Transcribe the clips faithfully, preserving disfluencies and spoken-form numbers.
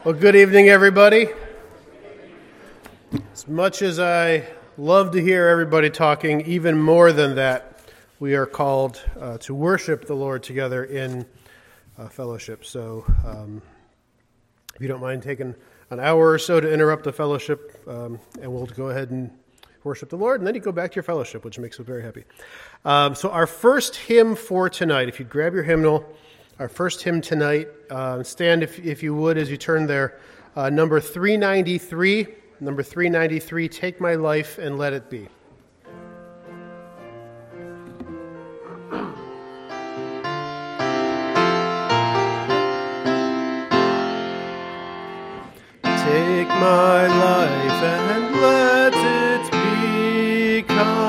Well, good evening, everybody. As much as I love to hear everybody talking, even more than that, we are called uh, to worship the Lord together in uh, fellowship. So um, if you don't mind taking an hour or so to interrupt the fellowship, um, and we'll go ahead and worship the Lord, and then you go back to your fellowship, which makes us very happy. Um, so our first hymn for tonight, if you'd grab your hymnal, our first hymn tonight, uh, stand if, if you would as you turn there, uh, number three ninety-three, number three ninety-three, Take My Life and Let It Be. Take my life and let it be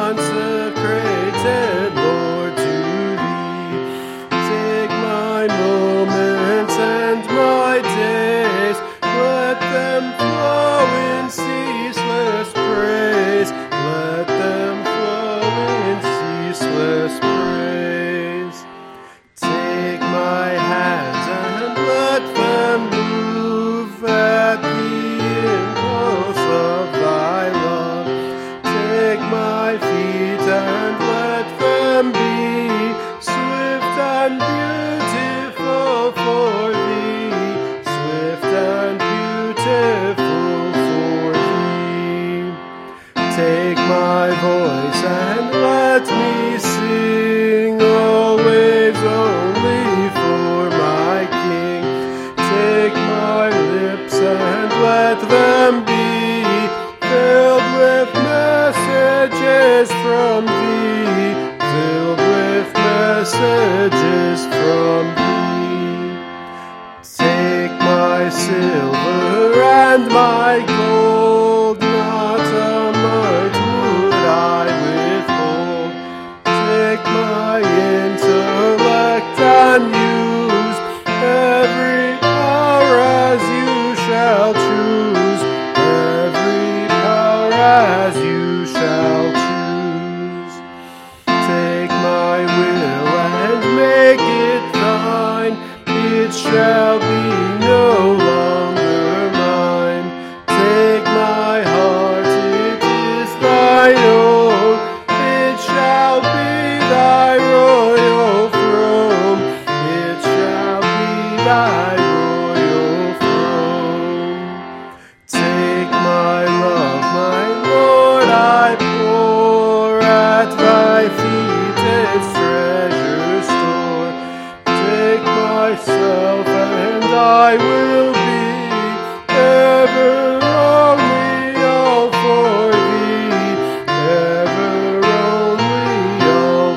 consecrated, Lord, to Thee. Take my moments and my days, let them flow in ceaseless praise. Let them flow in ceaseless praise. Take my hands and let them move at the impulse of Thy love. Take my feet and let them be swift and beautiful for Thee, swift and beautiful for Thee. Take my voice and let me sing, always only for my King. Take my lips and let them be filled with messages from Thee, filled with messages from Thee. Take my silver and my gold, not a mite would I withhold. Take my intellect and use every power as You shall choose, every power as You shall choose. Take my will and make it Thine, it shall be no longer mine. Take my heart, it is Thine own, it shall be Thy royal throne, it shall be Thy royal throne. Take my love, my Lord, I pour at Thy feet its treasure store. Take myself and I will be ever only all for Thee, ever only all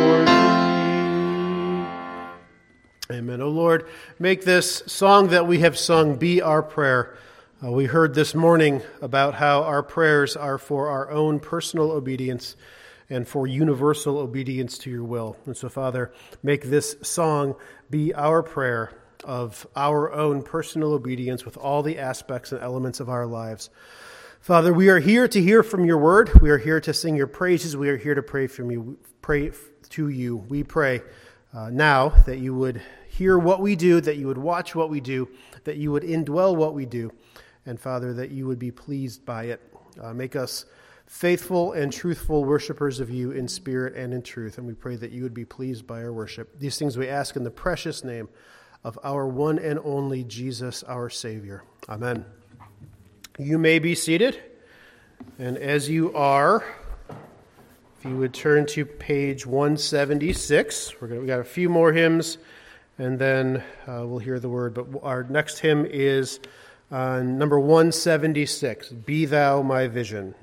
for Thee. Amen. O Lord, make this song that we have sung be our prayer. Uh, we heard this morning about how our prayers are for our own personal obedience and for universal obedience to Your will. And so, Father, make this song be our prayer of our own personal obedience with all the aspects and elements of our lives. Father, we are here to hear from Your word. We are here to sing Your praises. We are here to pray from You, pray to You. We pray uh, now that You would hear what we do, that You would watch what we do, that You would indwell what we do, and Father, that You would be pleased by it. Uh, make us faithful and truthful worshipers of You in spirit and in truth, and we pray that You would be pleased by our worship. These things we ask in the precious name of our one and only Jesus, our Savior. Amen. You may be seated, and as you are, if you would turn to page one seventy-six, we're gonna, we got a few more hymns, and then uh, we'll hear the word, but our next hymn is uh, number one seventy-six, Be Thou My Vision.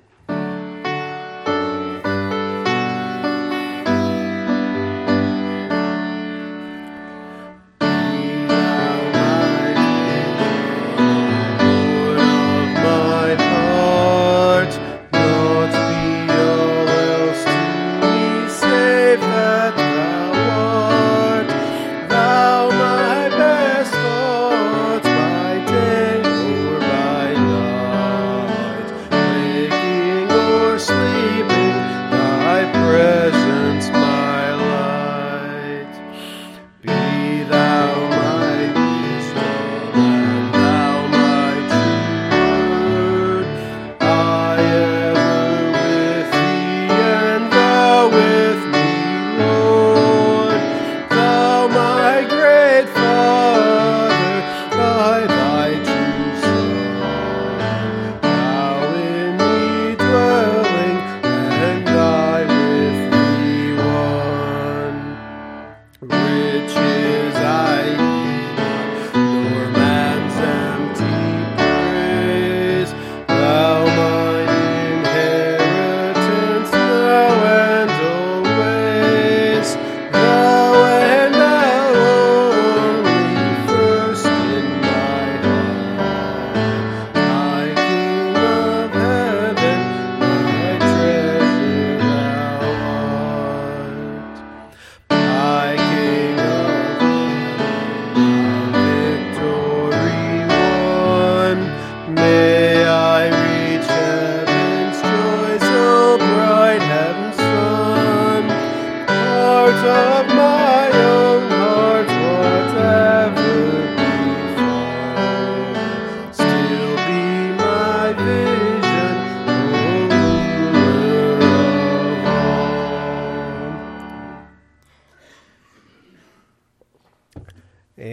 Thou my best thoughts by day or by night,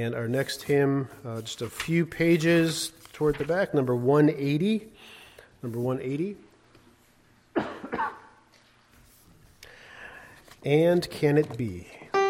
And our next hymn, uh, just a few pages toward the back, number one eighty. Number one eighty. And Can It Be?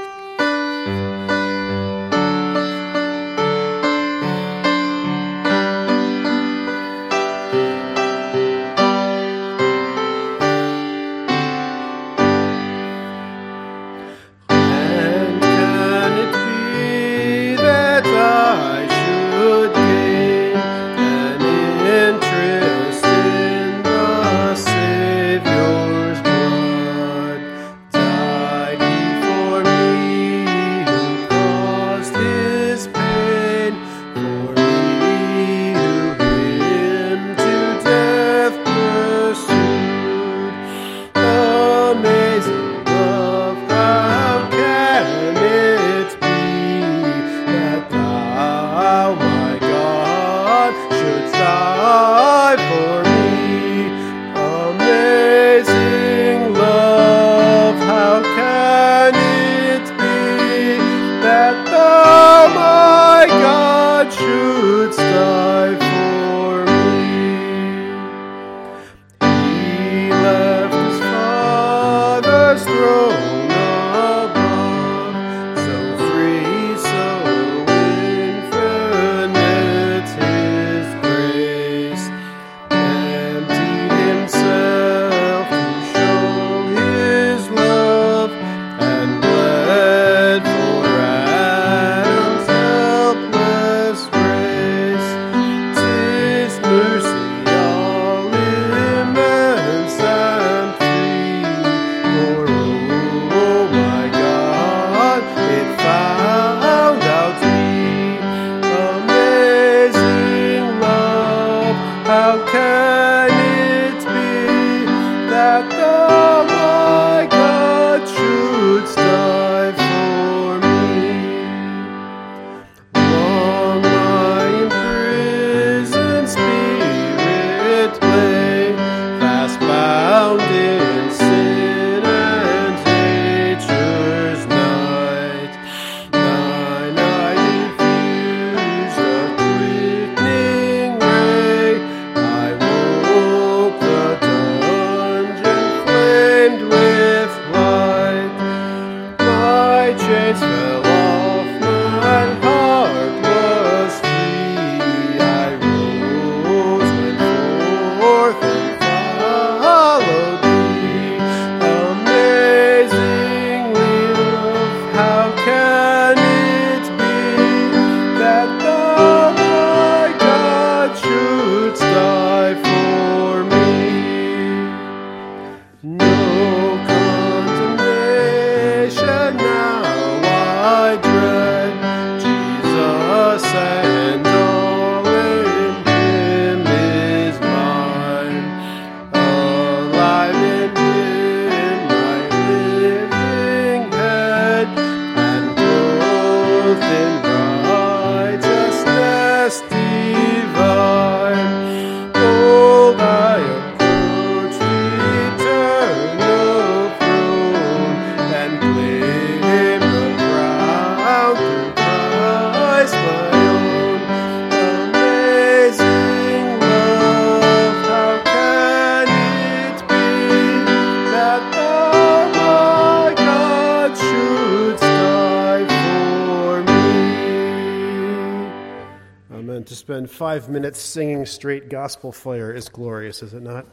To spend five minutes singing straight gospel fire is glorious, is it not?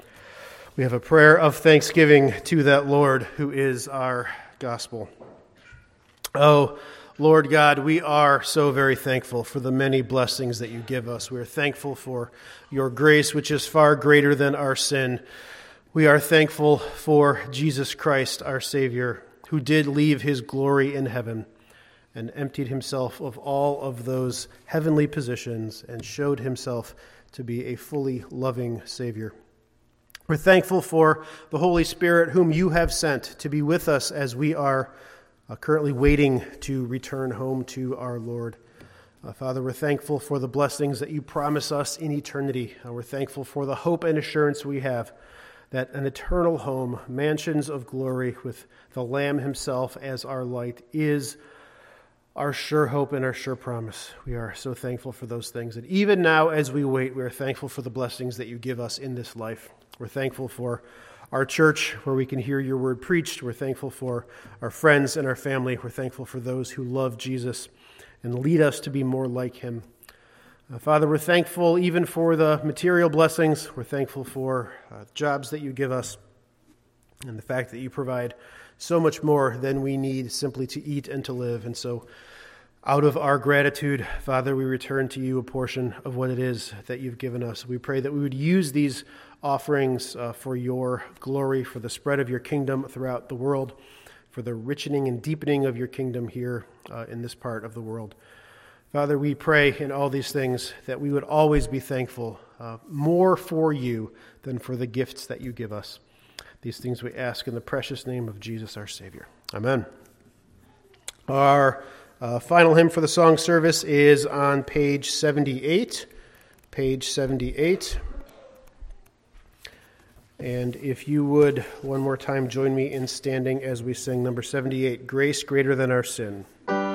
We have a prayer of thanksgiving to that Lord who is our gospel. Oh, Lord God, we are so very thankful for the many blessings that you give us. We are thankful for your grace, which is far greater than our sin. We are thankful for Jesus Christ, our Savior, who did leave his glory in heaven and emptied himself of all of those heavenly positions and showed himself to be a fully loving Savior. We're thankful for the Holy Spirit whom you have sent to be with us as we are uh, currently waiting to return home to our Lord. Uh, Father, we're thankful for the blessings that you promise us in eternity. Uh, we're thankful for the hope and assurance we have that an eternal home, mansions of glory with the Lamb himself as our light, is our sure hope and our sure promise. We are so thankful for those things. And even now, as we wait, we are thankful for the blessings that you give us in this life. We're thankful for our church, where we can hear your word preached. We're thankful for our friends and our family. We're thankful for those who love Jesus and lead us to be more like him. Uh, Father, we're thankful even for the material blessings. We're thankful for uh, jobs that you give us and the fact that you provide so much more than we need simply to eat and to live. And so out of our gratitude, Father, we return to you a portion of what it is that you've given us. We pray that we would use these offerings uh, for your glory, for the spread of your kingdom throughout the world, for the richening and deepening of your kingdom here uh, in this part of the world. Father, we pray in all these things that we would always be thankful, uh, more for you than for the gifts that you give us. These things we ask in the precious name of Jesus, our Savior. Amen. Our uh, final hymn for the song service is on page seventy-eight. Page seventy-eight. And if you would, one more time, join me in standing as we sing number seventy-eight, Grace Greater Than Our Sin.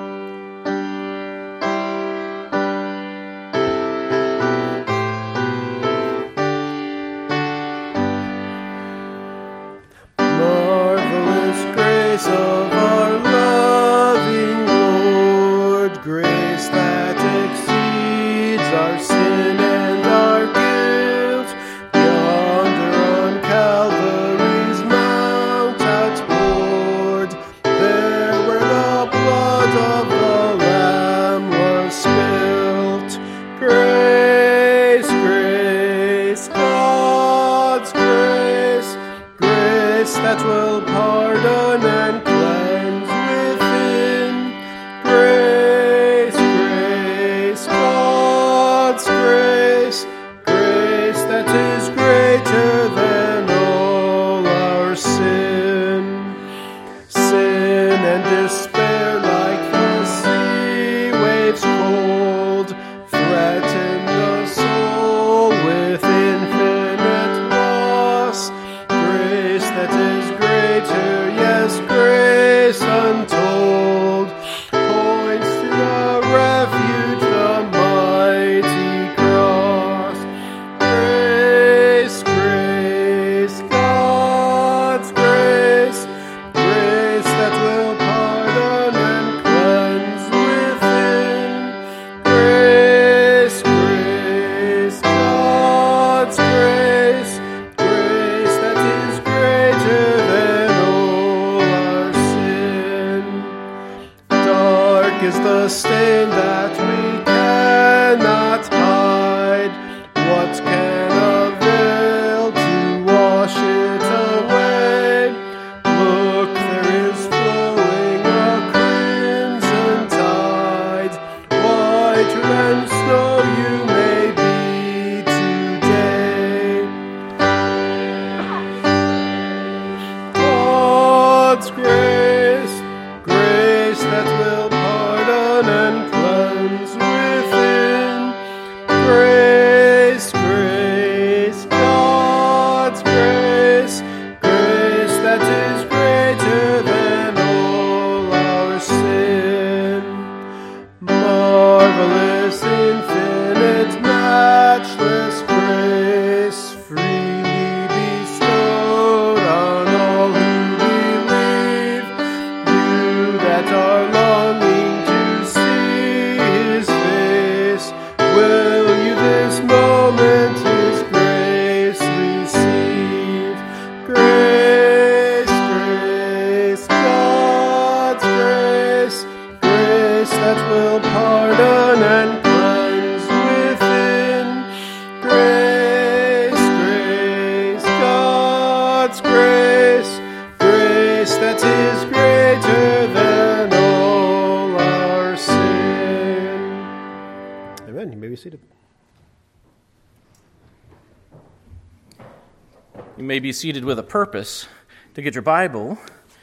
You may be seated with a purpose to get your Bible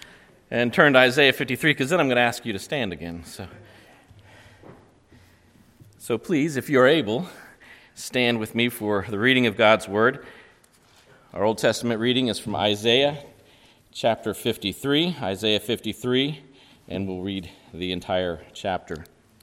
and turn to Isaiah fifty-three, because then I'm going to ask you to stand again. So, so please, if you're able, stand with me for the reading of God's Word. Our Old Testament reading is from Isaiah chapter fifty-three, Isaiah fifty-three, and we'll read the entire chapter.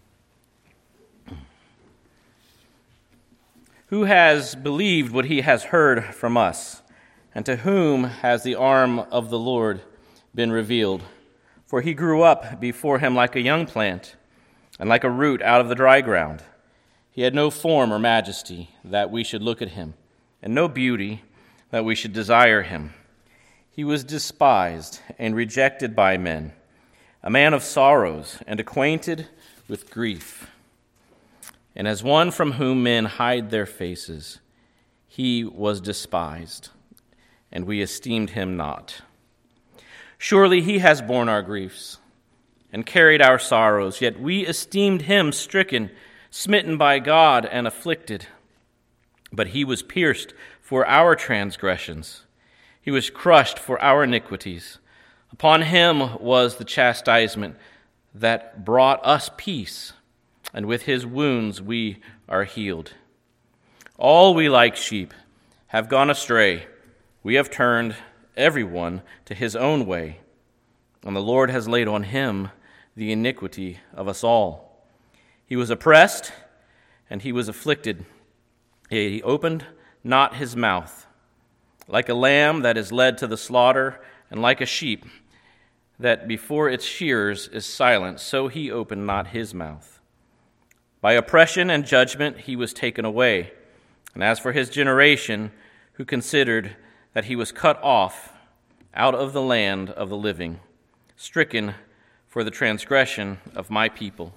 Who has believed what he has heard from us? And to whom has the arm of the Lord been revealed? For he grew up before him like a young plant, and like a root out of the dry ground. He had no form or majesty that we should look at him, and no beauty that we should desire him. He was despised and rejected by men, a man of sorrows and acquainted with grief. And as one from whom men hide their faces, he was despised, and we esteemed him not. Surely he has borne our griefs and carried our sorrows, yet we esteemed him stricken, smitten by God, and afflicted. But he was pierced for our transgressions. He was crushed for our iniquities. Upon him was the chastisement that brought us peace, and with his wounds we are healed. All we like sheep have gone astray. We have turned everyone to his own way, and the Lord has laid on him the iniquity of us all. He was oppressed, and he was afflicted, yet he opened not his mouth. Like a lamb that is led to the slaughter, and like a sheep that before its shearers is silent, so he opened not his mouth. By oppression and judgment he was taken away. And as for his generation, who considered that he was cut off out of the land of the living, stricken for the transgression of my people.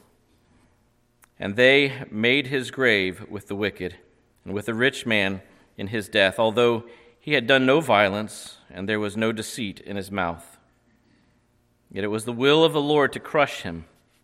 And they made his grave with the wicked, and with the rich man in his death, although he had done no violence, and there was no deceit in his mouth. Yet it was the will of the Lord to crush him.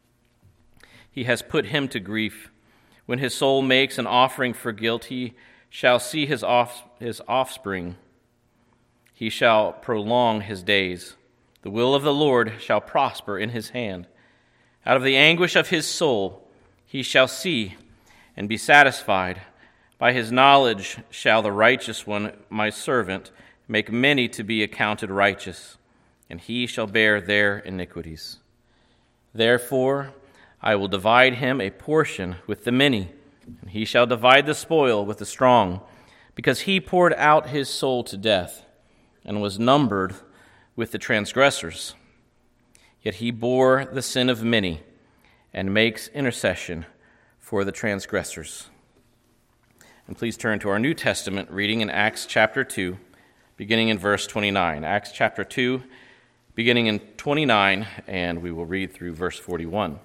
He has put him to grief. When his soul makes an offering for guilt, he shall see his off, his offspring. He shall prolong his days. The will of the Lord shall prosper in his hand. Out of the anguish of his soul he shall see and be satisfied. By his knowledge shall the righteous one, my servant, make many to be accounted righteous, and he shall bear their iniquities. Therefore I will divide him a portion with the many, and he shall divide the spoil with the strong, because he poured out his soul to death, and was numbered with the transgressors. Yet he bore the sin of many, and makes intercession for the transgressors. And please turn to our New Testament reading in Acts chapter two, beginning in verse twenty-nine. Acts chapter two, beginning in twenty-nine, and we will read through verse forty-one.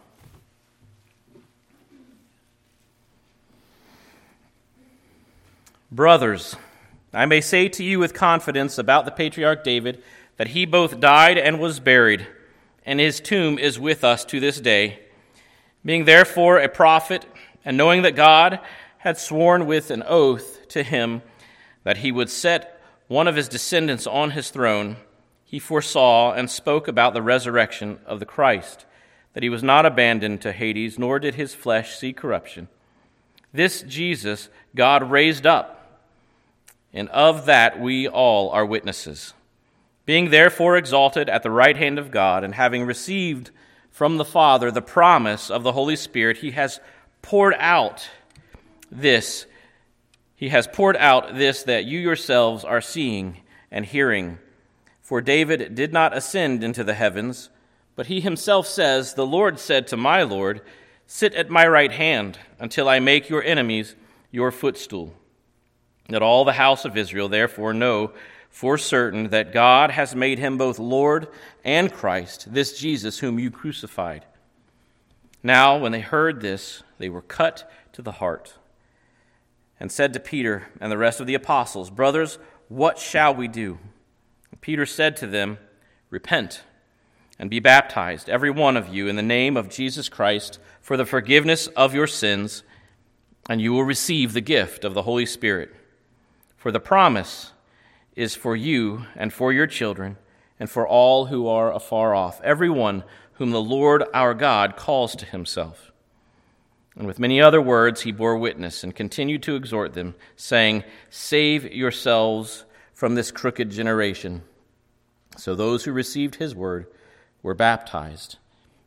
Brothers, I may say to you with confidence about the patriarch David that he both died and was buried, and his tomb is with us to this day. Being therefore a prophet, and knowing that God had sworn with an oath to him that he would set one of his descendants on his throne, he foresaw and spoke about the resurrection of the Christ, that he was not abandoned to Hades, nor did his flesh see corruption. This Jesus God raised up, and of that we all are witnesses. Being therefore exalted at the right hand of God, and having received from the Father the promise of the Holy Spirit, he has poured out this, he has poured out this that you yourselves are seeing and hearing. For David did not ascend into the heavens, but he himself says, the Lord said to my Lord, sit at my right hand until I make your enemies your footstool. That all the house of Israel therefore know for certain that God has made him both Lord and Christ, this Jesus whom you crucified. Now when they heard this, they were cut to the heart, and said to Peter and the rest of the apostles, brothers, what shall we do? And Peter said to them, repent and be baptized, every one of you, in the name of Jesus Christ, for the forgiveness of your sins, and you will receive the gift of the Holy Spirit. For the promise is for you and for your children and for all who are afar off, everyone whom the Lord our God calls to himself. And with many other words he bore witness and continued to exhort them, saying, save yourselves from this crooked generation. So those who received his word were baptized.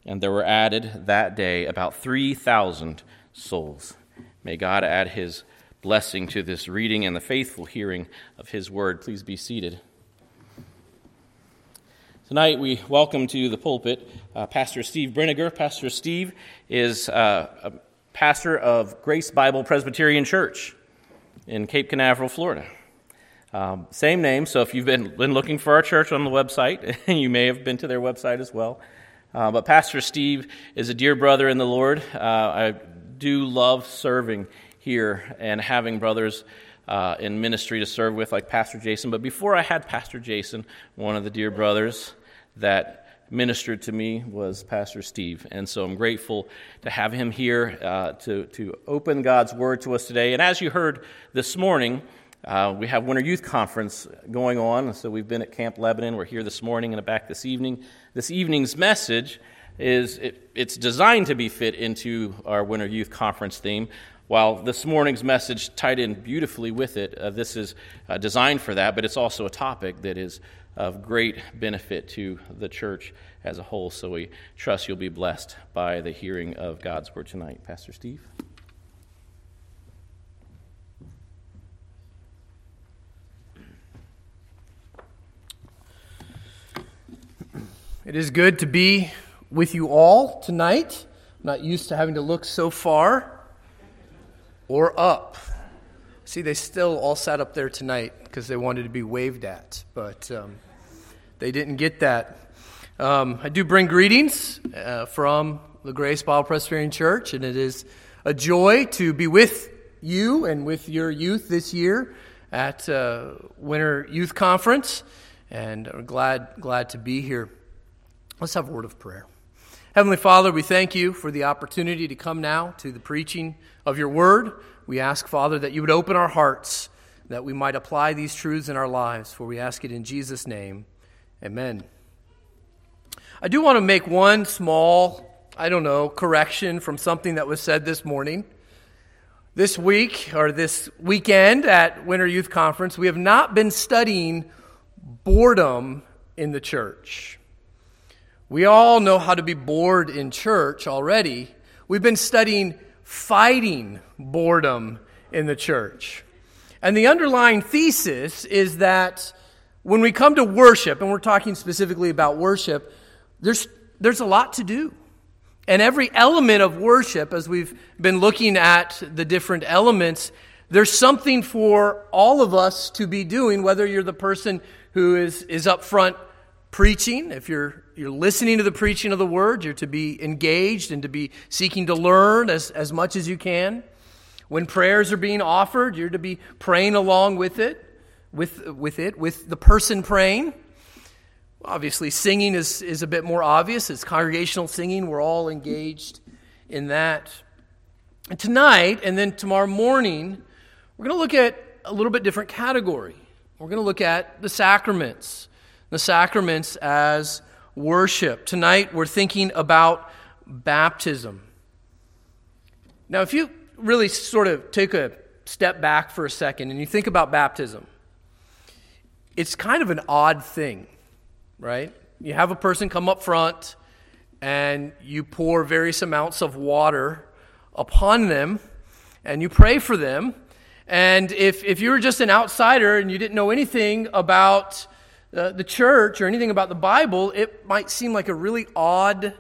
and there were added that day about three thousand souls. May God add his blessing to this reading and the faithful hearing of his word. Please be seated. Tonight we welcome to the pulpit uh, Pastor Steve Brinegar. Pastor Steve is uh, a pastor of Grace Bible Presbyterian Church in Cape Canaveral, Florida. Um, same name, so if you've been, been looking for our church on the website, you may have been to their website as well. Uh, but Pastor Steve is a dear brother in the Lord. Uh, I do love serving here and having brothers uh, in ministry to serve with, like Pastor Jason. But before I had Pastor Jason, one of the dear brothers that ministered to me was Pastor Steve. And so I'm grateful to have him here uh, to, to open God's Word to us today. And as you heard this morning, uh, we have Winter Youth Conference going on. So we've been at Camp Lebanon. We're here this morning and back this evening. This evening's message is it, it's designed to be fit into our Winter Youth Conference theme. While this morning's message tied in beautifully with it, uh, this is uh, designed for that, but it's also a topic that is of great benefit to the church as a whole. So we trust you'll be blessed by the hearing of God's Word tonight. Pastor Steve? It is good to be with you all tonight. I'm not used to having to look so far or up. See, they still all sat up there tonight because they wanted to be waved at, but um, they didn't get that. Um, I do bring greetings uh, from the Grace Bible Presbyterian Church, and it is a joy to be with you and with your youth this year at uh, Winter Youth Conference, and I'm glad, glad to be here. Let's have a word of prayer. Heavenly Father, we thank you for the opportunity to come now to the preaching of your word. We ask, Father, that you would open our hearts, that we might apply these truths in our lives, for we ask it in Jesus' name. Amen. I do want to make one small, I don't know, correction from something that was said this morning. This week, or this weekend at Winter Youth Conference, we have not been studying boredom in the church. We all know how to be bored in church already. We've been studying fighting boredom in the church. And the underlying thesis is that when we come to worship, and we're talking specifically about worship, there's there's a lot to do. And every element of worship, as we've been looking at the different elements, there's something for all of us to be doing, whether you're the person who is, is up front preaching, if you're you're listening to the preaching of the word, you're to be engaged and to be seeking to learn as, as much as you can. When prayers are being offered, you're to be praying along with it, with with it, with the person praying. Obviously, singing is, is a bit more obvious. It's congregational singing. We're all engaged in that. And tonight, and then tomorrow morning, we're going to look at a little bit different category. We're going to look at the sacraments. The sacraments as worship. Tonight we're thinking about baptism. Now, if you really sort of take a step back for a second and you think about baptism, it's kind of an odd thing, right? You have a person come up front and you pour various amounts of water upon them and you pray for them. And if, if you were just an outsider and you didn't know anything about Uh, the church or anything about the Bible, it might seem like a really odd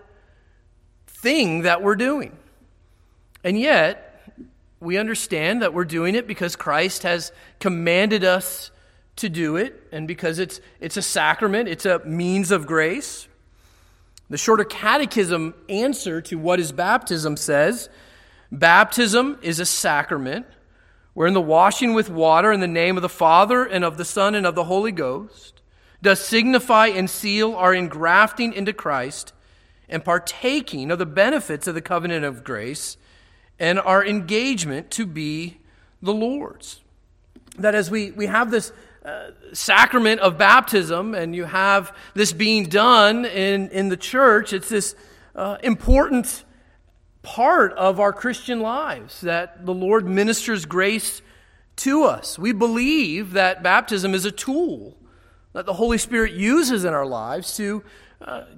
thing that we're doing. And yet, we understand that we're doing it because Christ has commanded us to do it, and because it's it's a sacrament, it's a means of grace. The Shorter Catechism answer to what is baptism says, baptism is a sacrament wherein the washing with water in the name of the Father and of the Son and of the Holy Ghost does signify and seal our engrafting into Christ and partaking of the benefits of the covenant of grace and our engagement to be the Lord's. That as we, we have this uh, sacrament of baptism and you have this being done in, in the church, it's this uh, important part of our Christian lives that the Lord ministers grace to us. We believe that baptism is a tool that the Holy Spirit uses in our lives to uh,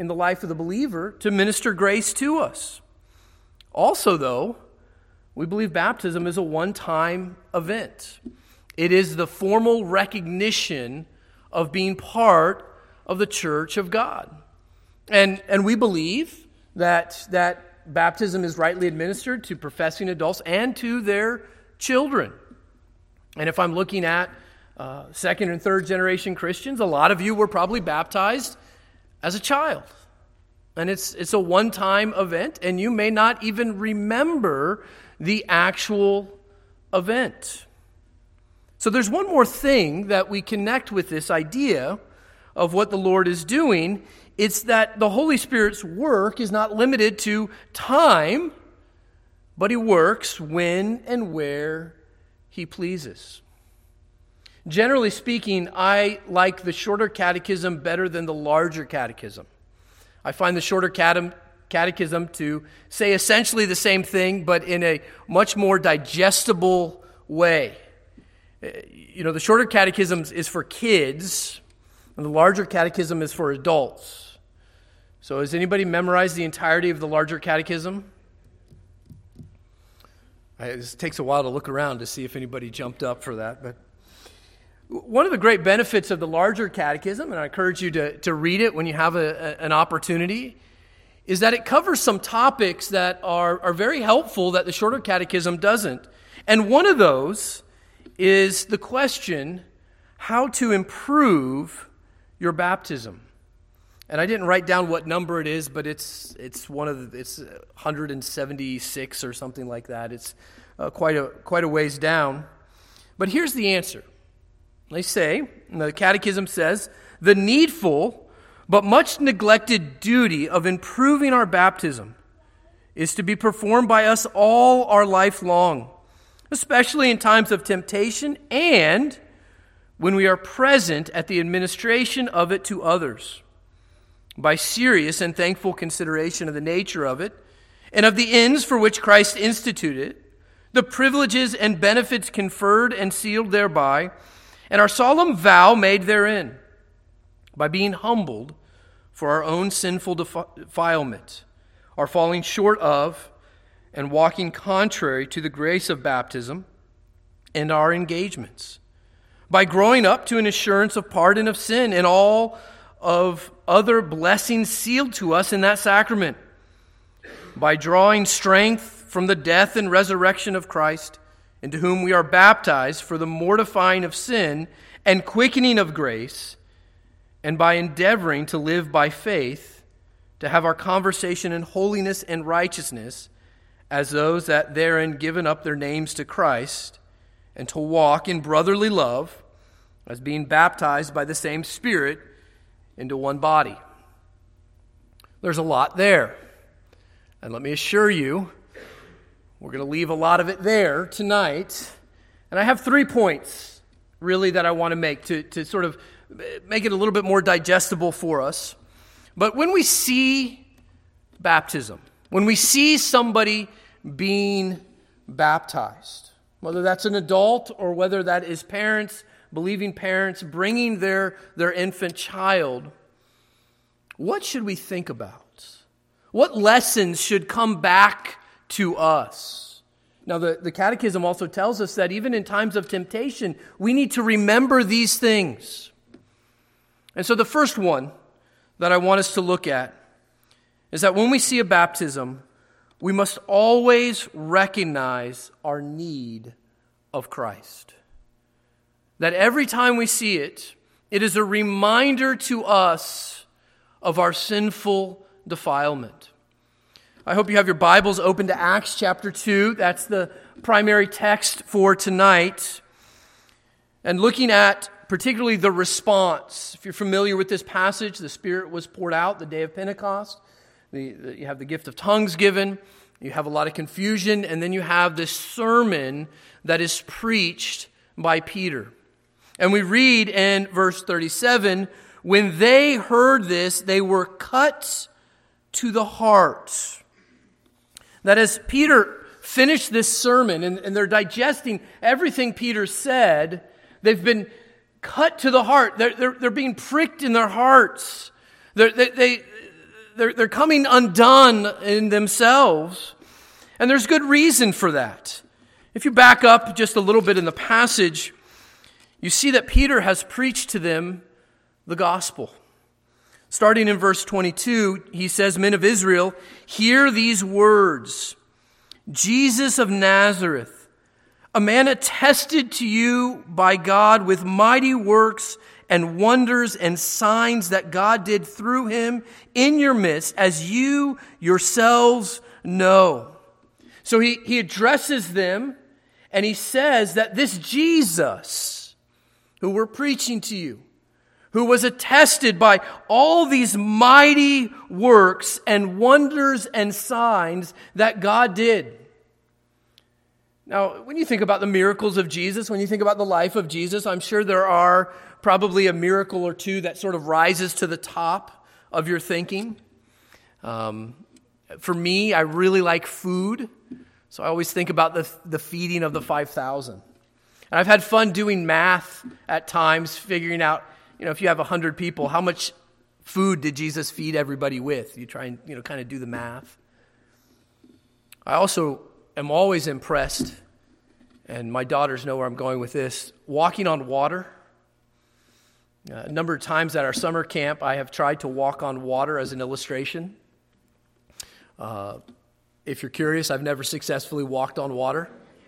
in the life of the believer to minister grace to us. Also, though, we believe baptism is a one-time event. It is the formal recognition of being part of the church of God. And, and we believe that, that baptism is rightly administered to professing adults and to their children. And if I'm looking at uh, second and third generation Christians, a lot of you were probably baptized as a child. And it's, it's a one-time event, and you may not even remember the actual event. So there's one more thing that we connect with this idea of what the Lord is doing. It's that the Holy Spirit's work is not limited to time, but He works when and where He pleases. Generally speaking, I like the shorter catechism better than the larger catechism. I find the shorter catechism to say essentially the same thing, but in a much more digestible way. You know, the shorter catechism is for kids, and the larger catechism is for adults. So has anybody memorized the entirety of the larger catechism? It takes a while to look around to see if anybody jumped up for that. But one of the great benefits of the larger catechism, and I encourage you to, to read it when you have a, a, an opportunity, is that it covers some topics that are, are very helpful that the shorter catechism doesn't. And one of those is the question, how to improve your baptism. And I didn't write down what number it is, but it's it's one of the, it's one hundred seventy-six or something like that. It's uh, quite a quite a ways down. But here's the answer. They say, the Catechism says, the needful but much neglected duty of improving our baptism is to be performed by us all our life long, especially in times of temptation and when we are present at the administration of it to others, by serious and thankful consideration of the nature of it and of the ends for which Christ instituted it, the privileges and benefits conferred and sealed thereby, and our solemn vow made therein, by being humbled for our own sinful defilement, our falling short of and walking contrary to the grace of baptism and our engagements, by growing up to an assurance of pardon of sin and all of other blessings sealed to us in that sacrament, by drawing strength from the death and resurrection of Christ, into whom we are baptized for the mortifying of sin and quickening of grace, and by endeavoring to live by faith, to have our conversation in holiness and righteousness, as those that therein given up their names to Christ, and to walk in brotherly love, as being baptized by the same Spirit into one body. There's a lot there. And let me assure you, we're going to leave a lot of it there tonight. And I have three points, really, that I want to make to, to sort of make it a little bit more digestible for us. But when we see baptism, when we see somebody being baptized, whether that's an adult or whether that is parents, believing parents, bringing their, their infant child, what should we think about? What lessons should come back to us? Now, the, the Catechism also tells us that even in times of temptation, we need to remember these things. And so the first one that I want us to look at is that when we see a baptism, we must always recognize our need of Christ. That every time we see it, it is a reminder to us of our sinful defilement. I hope you have your Bibles open to Acts chapter two. That's the primary text for tonight. And looking at particularly the response. If you're familiar with this passage, the Spirit was poured out the day of Pentecost. The, the, you have the gift of tongues given. You have a lot of confusion. And then you have this sermon that is preached by Peter. And we read in verse thirty-seven, when they heard this, they were cut to the heart. That as Peter finished this sermon and, and they're digesting everything Peter said, they've been cut to the heart. They're, they're, they're being pricked in their hearts. They're, they, they, they're, they're coming undone in themselves. And there's good reason for that. If you back up just a little bit in the passage, you see that Peter has preached to them the gospel. Starting in verse twenty-two, he says, "Men of Israel, hear these words. Jesus of Nazareth, a man attested to you by God with mighty works and wonders and signs that God did through him in your midst, as you yourselves know." So he, he addresses them and he says that this Jesus who we're preaching to you, who was attested by all these mighty works and wonders and signs that God did. Now, when you think about the miracles of Jesus, when you think about the life of Jesus, I'm sure there are probably a miracle or two that sort of rises to the top of your thinking. Um, for me, I really like food, so I always think about the, the feeding of the five thousand. And I've had fun doing math at times, figuring out, you know, if you have one hundred people, how much food did Jesus feed everybody with? You try and, you know, kind of do the math. I also am always impressed, and my daughters know where I'm going with this, walking on water. Uh, a number of times at our summer camp, I have tried to walk on water as an illustration. Uh, if you're curious, I've never successfully walked on water.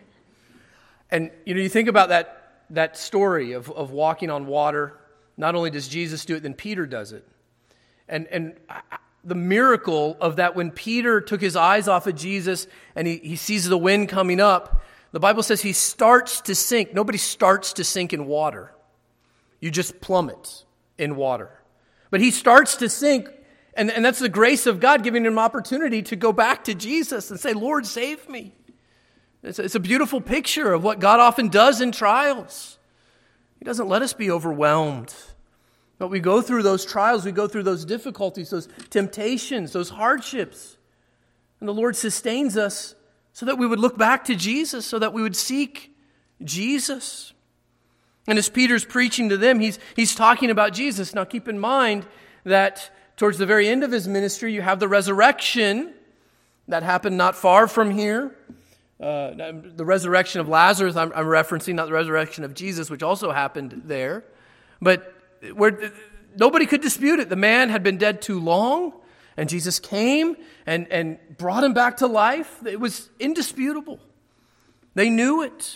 And, you know, you think about that that story of, of walking on water. Not only does Jesus do it, then Peter does it. And and the miracle of that, when Peter took his eyes off of Jesus and he, he sees the wind coming up, the Bible says he starts to sink. Nobody starts to sink in water. You just plummet in water. But he starts to sink, and, and that's the grace of God giving him an opportunity to go back to Jesus and say, "Lord, save me." It's a, it's a beautiful picture of what God often does in trials. He doesn't let us be overwhelmed. But we go through those trials, we go through those difficulties, those temptations, those hardships. And the Lord sustains us so that we would look back to Jesus, so that we would seek Jesus. And as Peter's preaching to them, he's, he's talking about Jesus. Now keep in mind that towards the very end of his ministry, you have the resurrection that happened not far from here. Uh, the resurrection of Lazarus, I'm, I'm referencing, not the resurrection of Jesus, which also happened there. But where nobody could dispute it. The man had been dead too long, and Jesus came and, and brought him back to life. It was indisputable. They knew it.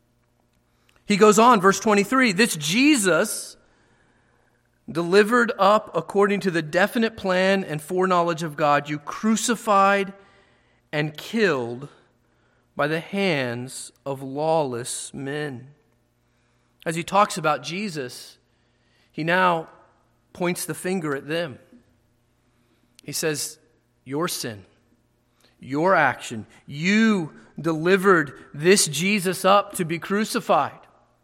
He goes on, verse twenty-three, "This Jesus, delivered up according to the definite plan and foreknowledge of God, you crucified and killed by the hands of lawless men." As he talks about Jesus, he now points the finger at them. He says, your sin, your action, you delivered this Jesus up to be crucified.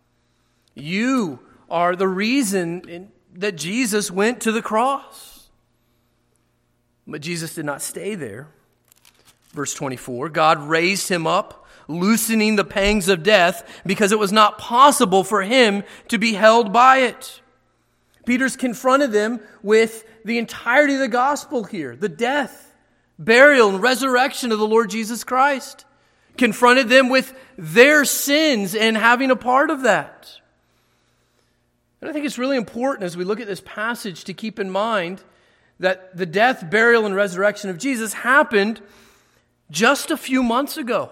You are the reason in, that Jesus went to the cross. But Jesus did not stay there. Verse twenty-four, God raised him up, loosening the pangs of death, because it was not possible for him to be held by it. Peter's confronted them with the entirety of the gospel here, the death, burial, and resurrection of the Lord Jesus Christ. Confronted them with their sins and having a part of that. And I think it's really important as we look at this passage to keep in mind that the death, burial, and resurrection of Jesus happened just a few months ago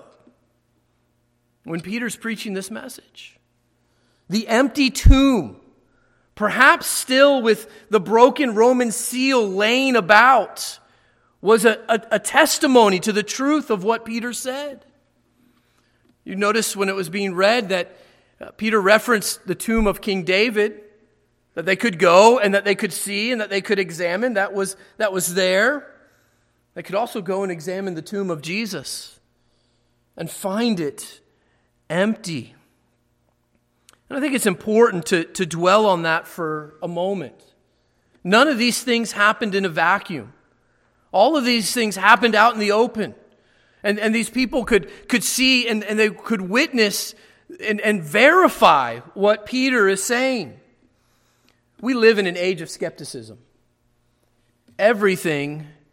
when Peter's preaching this message. The empty tomb, perhaps still with the broken Roman seal laying about, was a, a, a testimony to the truth of what Peter said. You notice when it was being read that uh, Peter referenced the tomb of King David, that they could go and that they could see and that they could examine. That was, that was there. They could also go and examine the tomb of Jesus and find it empty. And I think it's important to, to dwell on that for a moment. None of these things happened in a vacuum. All of these things happened out in the open. And, and these people could, could see and, and they could witness and, and verify what Peter is saying. We live in an age of skepticism. Everything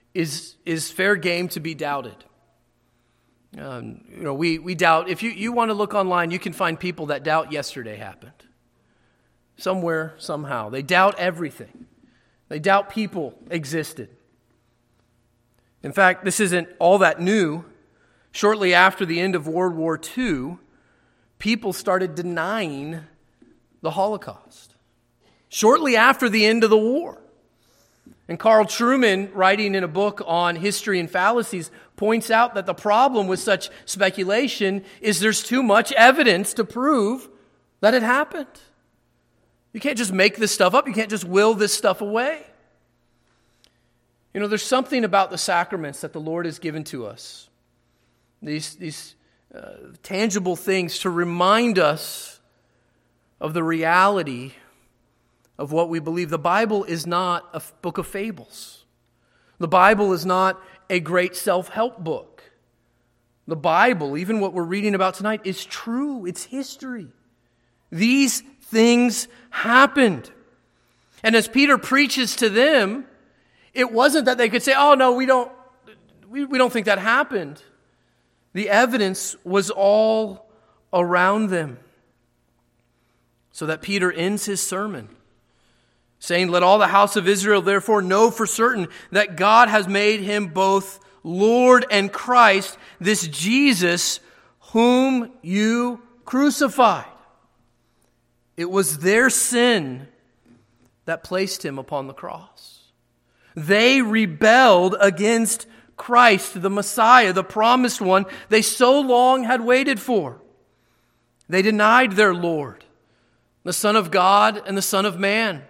is, is fair game to be doubted. Um, you know, we, we doubt, if you, you want to look online, you can find people that doubt yesterday happened. Somewhere, somehow. They doubt everything. They doubt people existed. In fact, this isn't all that new. Shortly after the end of World War Two, people started denying the Holocaust. Shortly after the end of the war. And Carl Trueman, writing in a book on history and fallacies, points out that the problem with such speculation is there's too much evidence to prove that it happened. You can't just make this stuff up. You can't just will this stuff away. You know, there's something about the sacraments that the Lord has given to us. These, these uh, tangible things to remind us of the reality of what we believe. The Bible is not a book of fables. The Bible is not a great self-help book. The Bible, even what we're reading about tonight, is true. It's history. These things happened. And as Peter preaches to them, it wasn't that they could say, oh, no, we don't, we, we don't think that happened. The evidence was all around them. So that Peter ends his sermon saying, let all the house of Israel therefore know for certain that God has made him both Lord and Christ, this Jesus whom you crucified. It was their sin that placed him upon the cross. They rebelled against Christ, the Messiah, the promised one they so long had waited for. They denied their Lord, the Son of God and the Son of Man.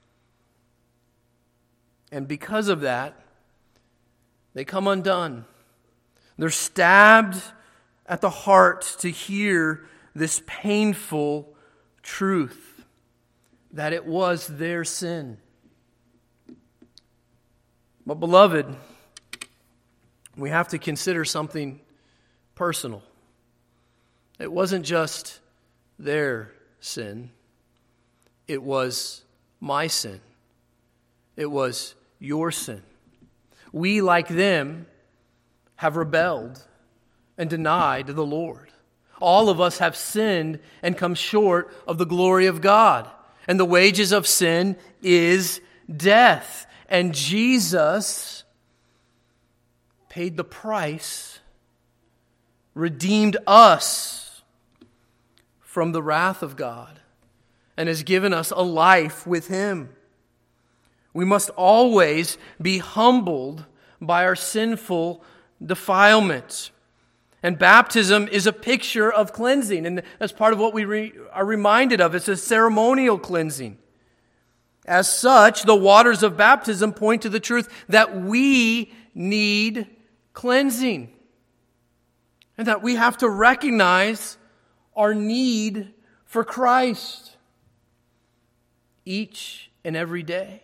And because of that, they come undone. They're stabbed at the heart to hear this painful truth that it was their sin. But beloved, we have to consider something personal. It wasn't just their sin. It was my sin. It was your sin. We, like them, have rebelled and denied the Lord. All of us have sinned and come short of the glory of God. And the wages of sin is death. And Jesus paid the price, redeemed us from the wrath of God, and has given us a life with Him. We must always be humbled by our sinful defilement. And baptism is a picture of cleansing. And that's part of what we re- are reminded of. It's a ceremonial cleansing. As such, the waters of baptism point to the truth that we need cleansing. And that we have to recognize our need for Christ each and every day.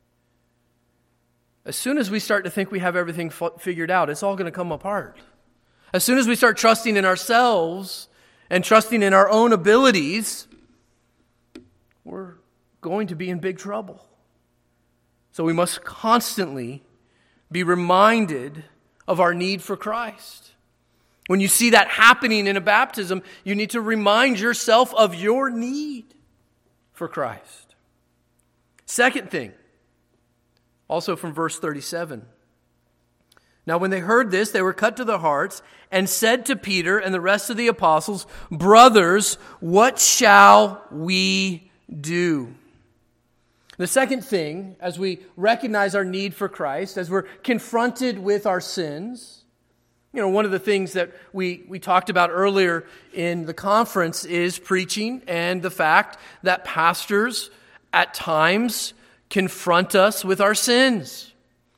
As soon as we start to think we have everything f- figured out, it's all going to come apart. As soon as we start trusting in ourselves and trusting in our own abilities, we're going to be in big trouble. So we must constantly be reminded of our need for Christ. When you see that happening in a baptism, you need to remind yourself of your need for Christ. Second thing, also from verse thirty-seven. Now when they heard this, they were cut to their hearts and said to Peter and the rest of the apostles, "Brothers, what shall we do?" The second thing, as we recognize our need for Christ, as we're confronted with our sins, you know, one of the things that we, we talked about earlier in the conference is preaching and the fact that pastors at times confront us with our sins.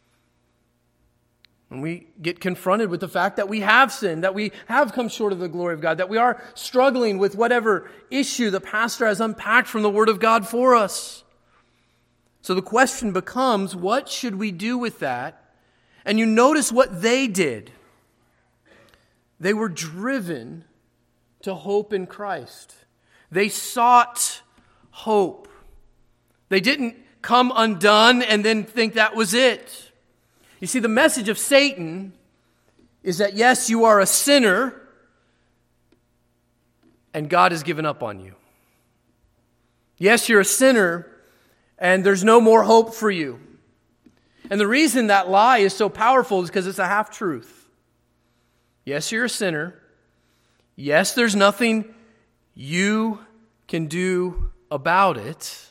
And we get confronted with the fact that we have sinned, that we have come short of the glory of God, that we are struggling with whatever issue the pastor has unpacked from the Word of God for us. So the question becomes, what should we do with that? And you notice what they did. They were driven to hope in Christ. They sought hope. They didn't come undone and then think that was it. You see, the message of Satan is that, yes, you are a sinner, and God has given up on you. Yes, you're a sinner, and there's no more hope for you. And the reason that lie is so powerful is because it's a half-truth. Yes, you're a sinner. Yes, there's nothing you can do about it.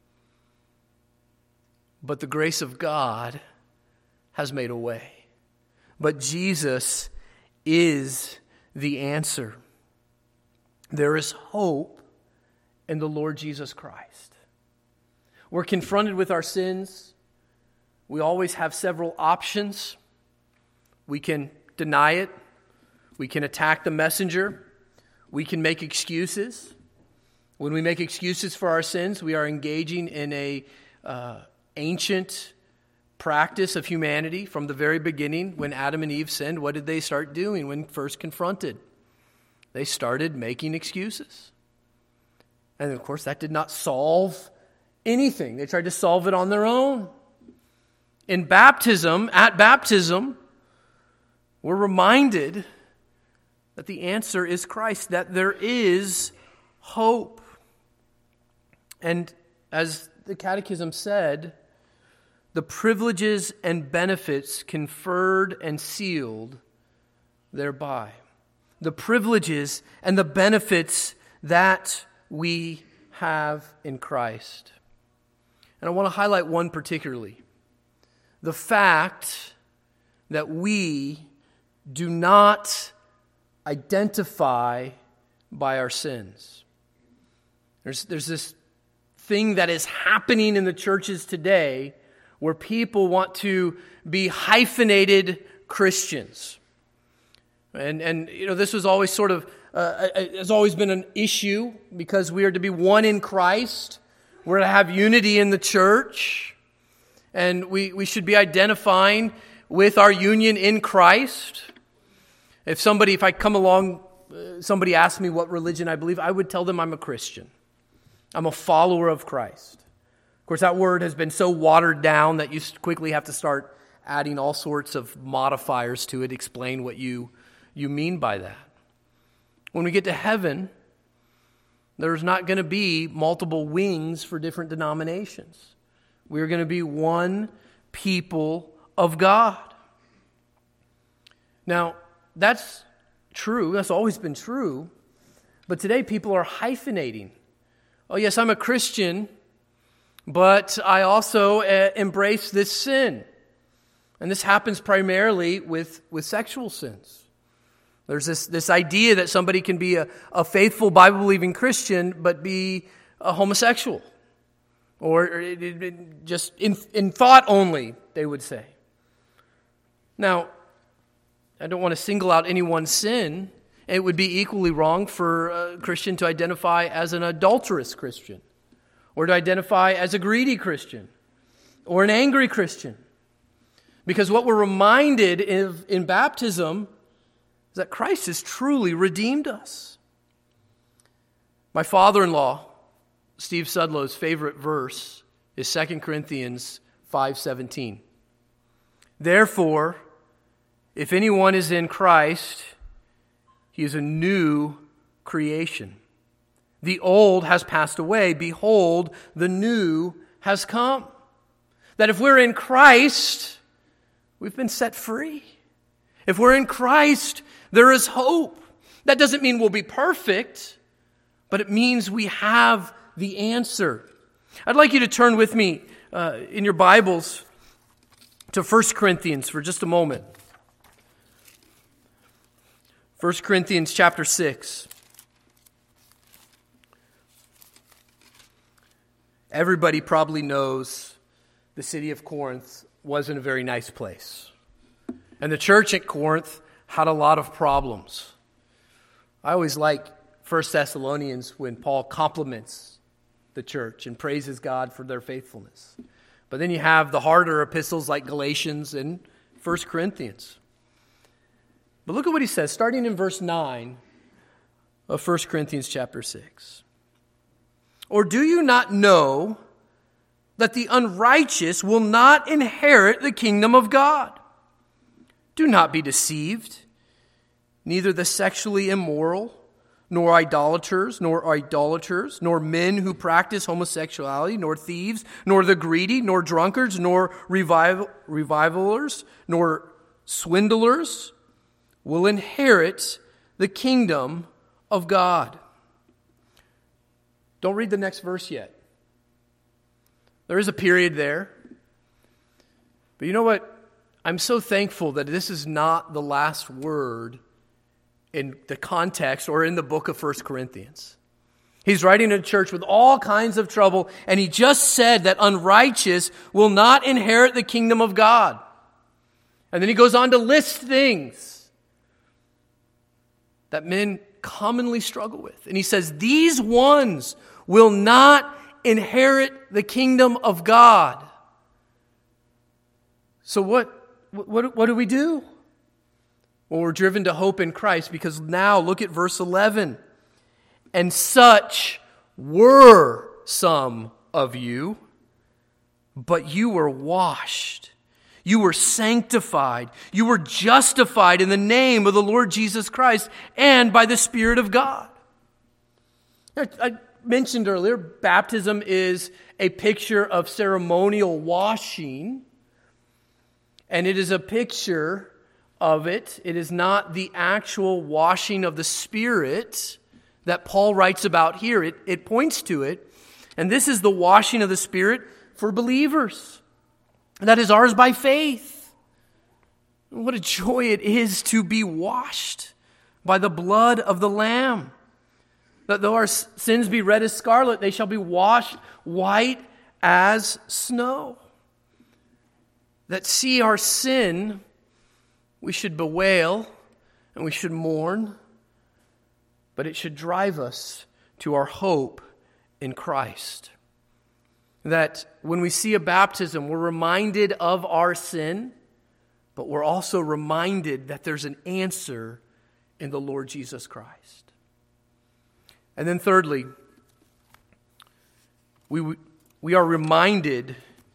But the grace of God has made a way. But Jesus is the answer. There is hope in the Lord Jesus Christ. We're confronted with our sins. We always have several options. We can deny it. We can attack the messenger. We can make excuses. When we make excuses for our sins, we are engaging in a uh, ancient practice of humanity from the very beginning. When Adam and Eve sinned, what did they start doing when first confronted? They started making excuses. And of course, that did not solve anything. They tried to solve it on their own. In baptism, at baptism, we're reminded that the answer is Christ, that there is hope. And as the Catechism said, the privileges and benefits conferred and sealed thereby. The privileges and the benefits that we have in Christ. And I want to highlight one particularly. The fact that we do not identify by our sins. There's, there's this thing that is happening in the churches today where people want to be hyphenated Christians. And, and you know, this was always sort of, uh, has always been an issue because we are to be one in Christ. We're to have unity in the church. And we, we should be identifying with our union in Christ. If somebody, if I come along, uh, somebody asks me what religion I believe, I would tell them I'm a Christian. I'm a follower of Christ. Of course, that word has been so watered down that you quickly have to start adding all sorts of modifiers to it, explain what you, you mean by that. When we get to heaven, there's not going to be multiple wings for different denominations. We're going to be one people of God. Now, that's true. That's always been true. But today people are hyphenating. Oh, yes, I'm a Christian, but I also uh, embrace this sin. And this happens primarily with, with sexual sins. There's this, this idea that somebody can be a, a faithful Bible-believing Christian but be a homosexual. Or, or it, it, just in, in thought only, they would say. Now, I don't want to single out any one sin. It would be equally wrong for a Christian to identify as an adulterous Christian, or to identify as a greedy Christian, or an angry Christian. Because what we're reminded of in baptism is that Christ has truly redeemed us. My father-in-law, Steve Sudlow's favorite verse is Second Corinthians five seventeen. Therefore, if anyone is in Christ, he is a new creation. The old has passed away. Behold, the new has come. That if we're in Christ, we've been set free. If we're in Christ, there is hope. That doesn't mean we'll be perfect, but it means we have the answer. I'd like you to turn with me uh, in your Bibles to First Corinthians for just a moment. First Corinthians chapter six. Everybody probably knows the city of Corinth wasn't a very nice place. And the church at Corinth had a lot of problems. I always like First Thessalonians when Paul compliments the church and praises God for their faithfulness. But then you have the harder epistles like Galatians and First Corinthians. But look at what he says, starting in verse nine of First Corinthians chapter six. Or do you not know that the unrighteous will not inherit the kingdom of God. Do not be deceived. Neither the sexually immoral, nor idolaters, nor idolaters, nor men who practice homosexuality, nor thieves, nor the greedy, nor drunkards, nor revival, revivalers, nor swindlers will inherit the kingdom of God. Don't read the next verse yet. There is a period there. But you know what? I'm so thankful that this is not the last word in the context or in the book of First Corinthians. He's writing to a church with all kinds of trouble, and he just said that unrighteous will not inherit the kingdom of God. And then he goes on to list things that men commonly struggle with. And he says, these ones will not inherit the kingdom of God. So what, what, what do we do? Well, we're driven to hope in Christ, because now look at verse eleven. And such were some of you, but you were washed. You were sanctified. You were justified in the name of the Lord Jesus Christ and by the Spirit of God. I mentioned earlier, baptism is a picture of ceremonial washing, and it is a picture of it. It is not the actual washing of the Spirit that Paul writes about here. It, it points to it. And this is the washing of the Spirit for believers. That is ours by faith. What a joy it is to be washed by the blood of the Lamb. That though our sins be red as scarlet, they shall be washed white as snow. That see our sin, we should bewail and we should mourn, but it should drive us to our hope in Christ. That when we see a baptism, we're reminded of our sin, but we're also reminded that there's an answer in the Lord Jesus Christ. And then thirdly, we, we are reminded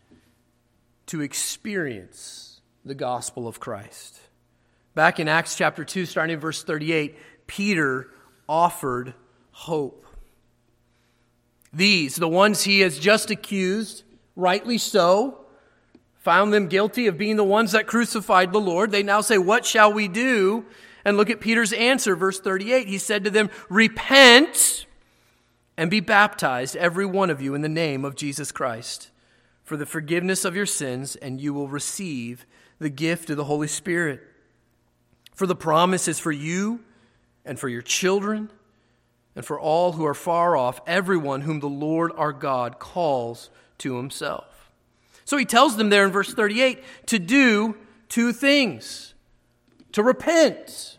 to experience the gospel of Christ. Back in Acts chapter two, starting in verse thirty-eight, Peter offered hope. These, the ones he has just accused, rightly so, found them guilty of being the ones that crucified the Lord. They now say, what shall we do? And look at Peter's answer, verse thirty-eight. He said to them, repent and be baptized, every one of you, in the name of Jesus Christ, for the forgiveness of your sins, and you will receive the gift of the Holy Spirit. For the promise is for you and for your children and for all who are far off, everyone whom the Lord our God calls to himself. So he tells them there in verse thirty-eight to do two things. To repent.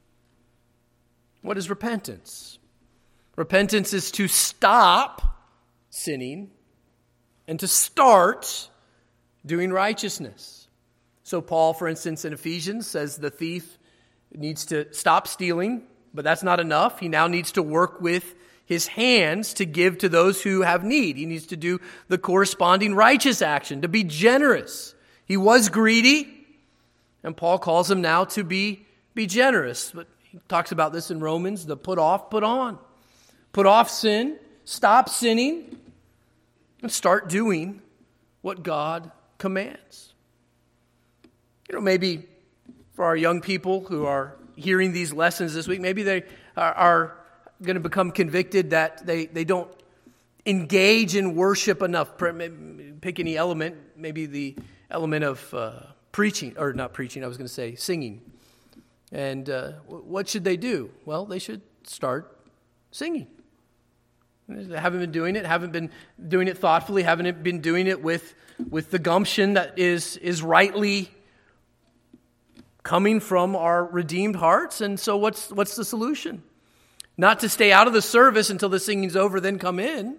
What is repentance? Repentance is to stop sinning and to start doing righteousness. So Paul, for instance, in Ephesians says the thief needs to stop stealing, but that's not enough. He now needs to work with his hands to give to those who have need. He needs to do the corresponding righteous action, to be generous. He was greedy, and Paul calls him now to be, be generous. But he talks about this in Romans, the put off, put on. Put off sin, stop sinning, and start doing what God commands. You know, maybe for our young people who are hearing these lessons this week, maybe they are, are going to become convicted that they, they don't engage in worship enough. Pick any element, maybe the element of uh, preaching, or not preaching, I was going to say singing. And uh, what should they do? Well, they should start singing. They haven't been doing it, haven't been doing it thoughtfully, haven't been doing it with, with the gumption that is, is rightly coming from our redeemed hearts. And so what's what's the solution? Not to stay out of the service until the singing's over, then come in,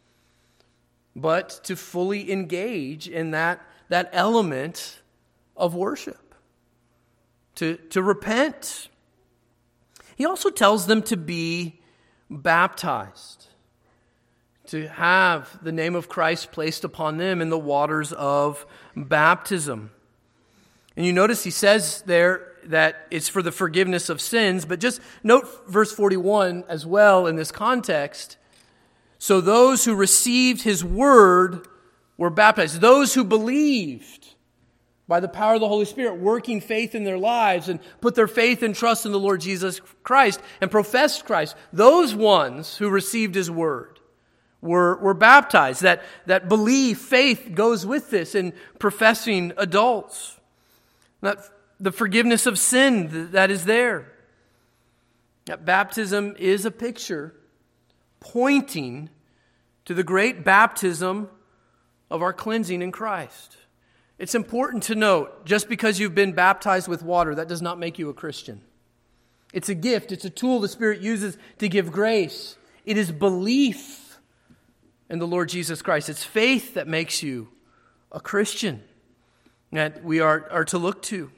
but to fully engage in that, that element of worship, to, to repent. He also tells them to be baptized. to have the name of Christ placed upon them in the waters of baptism. And you notice he says there that it's for the forgiveness of sins, but just note verse forty-one as well in this context. So those who received his word were baptized. Those who believed by the power of the Holy Spirit, working faith in their lives and put their faith and trust in the Lord Jesus Christ and professed Christ, those ones who received his word were, were baptized. That, that belief, faith goes with this in professing adults. That the forgiveness of sin that is there. That baptism is a picture pointing to the great baptism of our cleansing in Christ. It's important to note, just because you've been baptized with water, that does not make you a Christian. It's a gift. It's a tool the Spirit uses to give grace. It is belief in the Lord Jesus Christ. It's faith that makes you a Christian that we are, are to look to.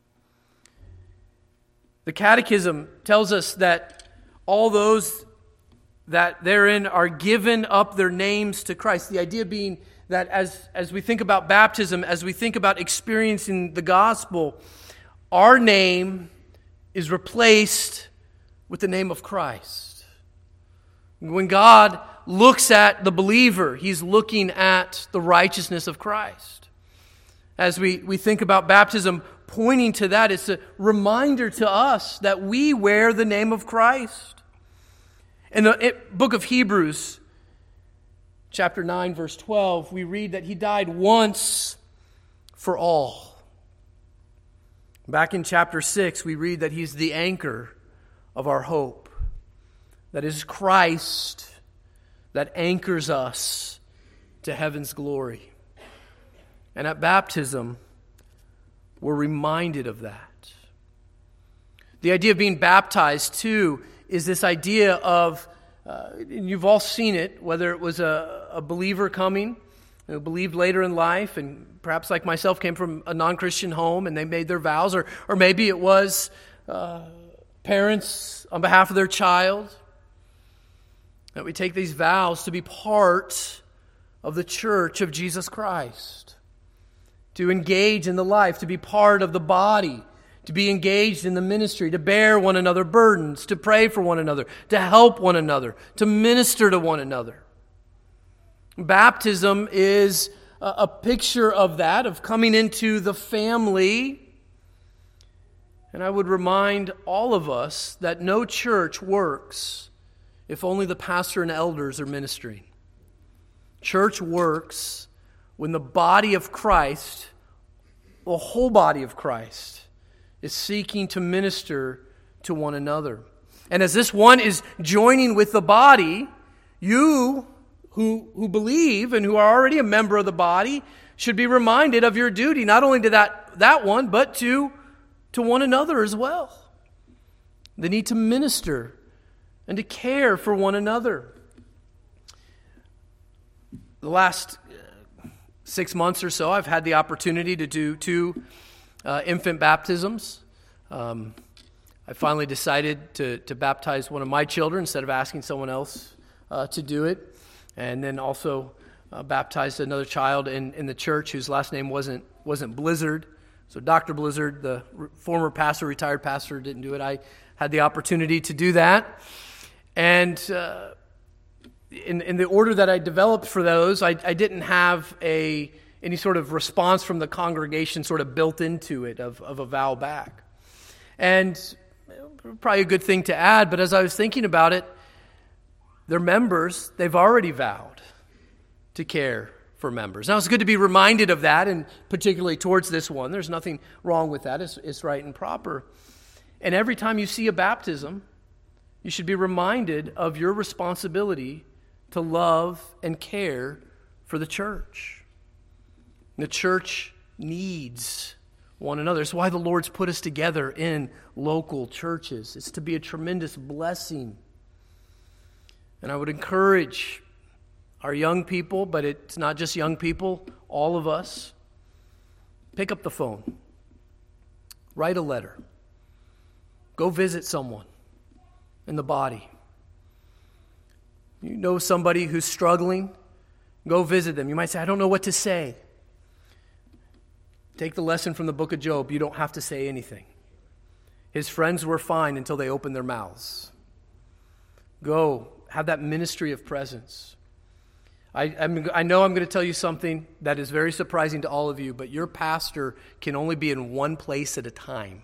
The Catechism tells us that all those that therein are given up their names to Christ. The idea being that as, as we think about baptism, as we think about experiencing the gospel, our name is replaced with the name of Christ. When God looks at the believer, he's looking at the righteousness of Christ. As we, we think about baptism, pointing to that, it's a reminder to us that we wear the name of Christ. In the book of Hebrews, chapter nine, verse twelve, we read that he died once for all. Back in chapter six, we read that he's the anchor of our hope. That is Christ that anchors us to heaven's glory. And at baptism, we're reminded of that. The idea of being baptized, too, is this idea of, uh, and you've all seen it, whether it was a, a believer coming, who believed later in life, and perhaps like myself came from a non-Christian home and they made their vows, or, or maybe it was uh, parents on behalf of their child, that we take these vows to be part of the church of Jesus Christ, to engage in the life, to be part of the body, to be engaged in the ministry, to bear one another burdens, to pray for one another, to help one another, to minister to one another. Baptism is a picture of that, of coming into the family. And I would remind all of us that no church works if only the pastor and elders are ministering. Church works when the body of Christ, the whole body of Christ, is seeking to minister to one another. And as this one is joining with the body, you who, who believe and who are already a member of the body should be reminded of your duty, not only to that, that one, but to, to one another as well. The need to minister and to care for one another. The last six months or so, I've had the opportunity to do two uh, infant baptisms. Um, I finally decided to, to baptize one of my children instead of asking someone else uh, to do it. And then also uh, baptized another child in, in the church whose last name wasn't wasn't Blizzard. So Doctor Blizzard, the re- former pastor, retired pastor, didn't do it. I had the opportunity to do that. And uh, in, in the order that I developed for those, I, I didn't have a any sort of response from the congregation sort of built into it of, of a vow back. And probably a good thing to add, but as I was thinking about it, their members, they've already vowed to care for members. Now, it's good to be reminded of that, and particularly towards this one. There's nothing wrong with that. It's, it's right and proper. And every time you see a baptism, you should be reminded of your responsibility to love and care for the church. The church needs one another. It's why the Lord's put us together in local churches. It's to be a tremendous blessing. And I would encourage our young people, but it's not just young people, all of us, pick up the phone, write a letter, go visit someone in the body. You know somebody who's struggling, go visit them. You might say, I don't know what to say. Take the lesson from the book of Job. You don't have to say anything. His friends were fine until they opened their mouths. Go, have that ministry of presence. I, I'm, I know I'm going to tell you something that is very surprising to all of you, but your pastor can only be in one place at a time.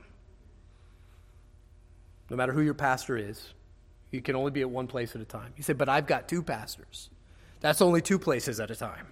No matter who your pastor is, he can only be at one place at a time. You say, but I've got two pastors. That's only two places at a time.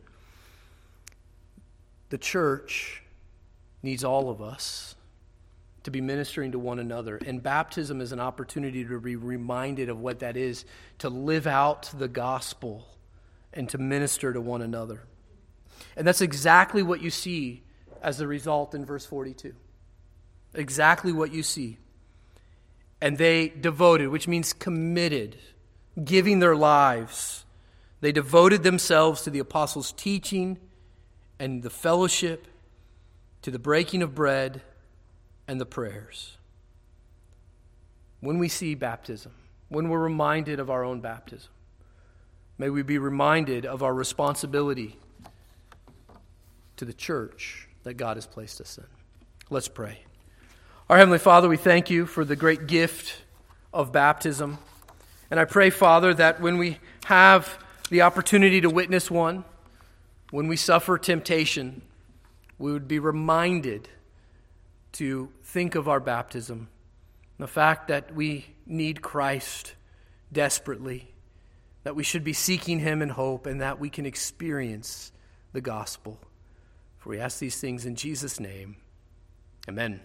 The church needs all of us to be ministering to one another. And baptism is an opportunity to be reminded of what that is, to live out the gospel and to minister to one another. And that's exactly what you see as the result in verse forty-two. Exactly what you see. And they devoted, which means committed, giving their lives. They devoted themselves to the apostles' teaching and the fellowship, to the breaking of bread and the prayers. When we see baptism, when we're reminded of our own baptism, may we be reminded of our responsibility to the church that God has placed us in. Let's pray. Our Heavenly Father, we thank you for the great gift of baptism. And I pray, Father, that when we have the opportunity to witness one, when we suffer temptation, we would be reminded to think of our baptism, the fact that we need Christ desperately, that we should be seeking him in hope, and that we can experience the gospel. For we ask these things in Jesus' name. Amen.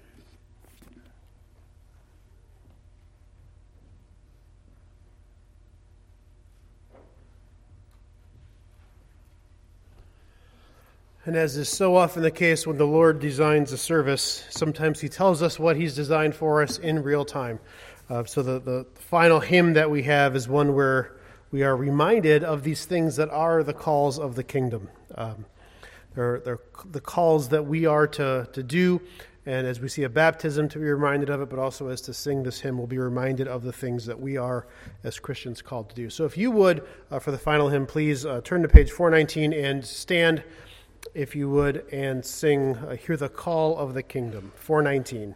And as is so often the case when the Lord designs a service, sometimes he tells us what he's designed for us in real time. Uh, so the, the final hymn that we have is one where we are reminded of these things that are the calls of the kingdom. Um, they're, they're the calls that we are to, to do, and as we see a baptism, to be reminded of it, but also as to sing this hymn, we'll be reminded of the things that we are as Christians called to do. So if you would, uh, for the final hymn, please uh, turn to page four nineteen and stand, if you would, and sing uh, Hear the Call of the Kingdom, four nineteen.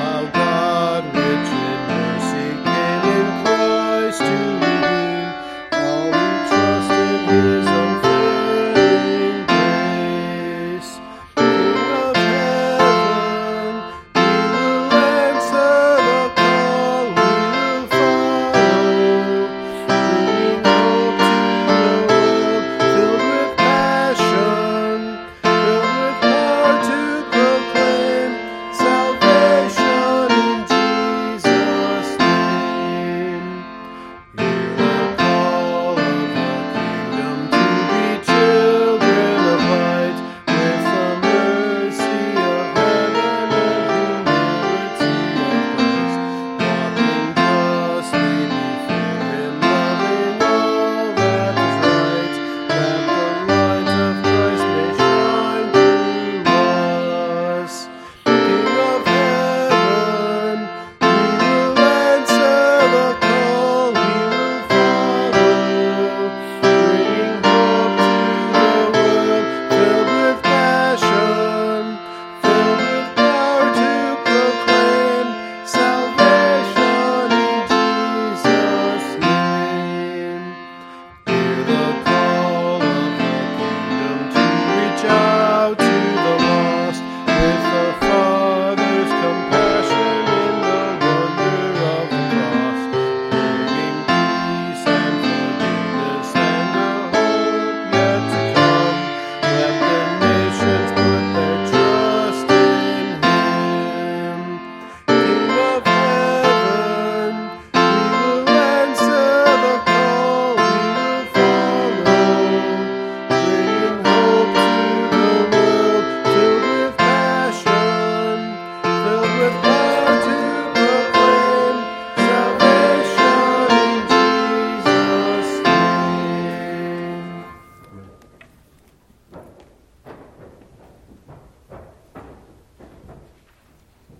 To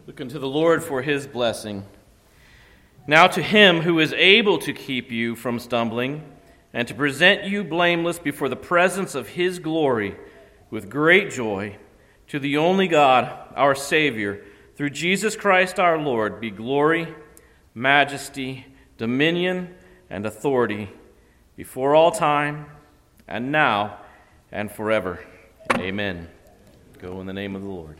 Look unto the Lord for his blessing. Now to him who is able to keep you from stumbling and to present you blameless before the presence of his glory with great joy, to the only God, our Savior, through Jesus Christ our Lord, be glory, majesty, dominion, and authority before all time, and now, and forever. Amen. Go in the name of the Lord.